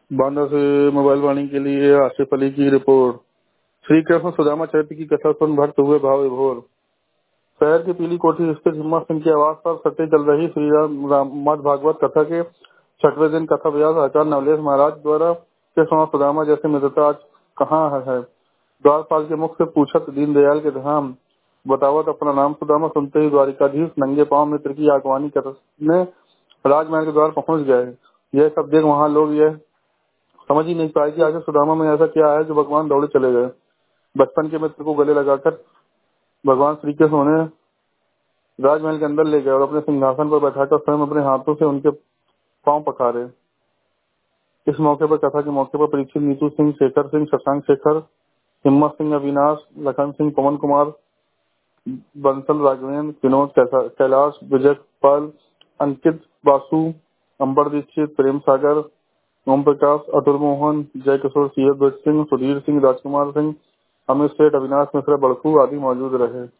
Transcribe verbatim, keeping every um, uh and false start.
बांदा से मोबाइल वाणी के लिए आसिफ अली की रिपोर्ट। श्री कृष्ण सुदामा चरित्र की कथा सुन भक्त हुए भाव विभोर। शहर की पीली कोठी स्थित हिम्मत सिंह की आवाज पर सत्य चल रही श्री राम राममद भागवत कथा के छठवें दिन कथा व्यास आचार्य नवलेश महाराज द्वारा कृष्ण और सुदामा जैसे मित्रता आज कहाँ है। द्वारपाल के मुख से पूछत दीन दयाल के धाम बतावत अपना नाम सुदामा। सुनते ही द्वारिकाधीश नंगे पांव मित्र की आगवानी करने राजमहल के द्वार पहुंच गए। यह सब देख वहाँ लोग यह समझ ही नहीं पाए कि आखिर सुदामा में ऐसा क्या है जो भगवान दौड़े चले गए। बचपन के मित्र को गले लगाकर भगवान श्री कृष्ण उन्हें राजमहल के अंदर ले गए और अपने सिंहासन पर बैठाकर स्वयं अपने हाथों से उनके पांव पखारे। इस मौके पर कथा के मौके पर परीक्षित, नीतू सिंह, शेखर सिंह, शशांक शेखर, हिम्मत सिंह, अविनाश, लखन सिंह, पवन कुमार, बंसल, राघवेंद्र, विनोद, कैसा- कैलाश, विजय पाल, अंकित, बासु, अंबर दीक्षित, प्रेम सागर, ओम प्रकाश, अतुल मोहन, जय किशोर, सी एस सिंह, सुधीर सिंह, राजकुमार सिंह, अमित सेठ, अविनाश मिश्रा, बड़कू आदि मौजूद रहे।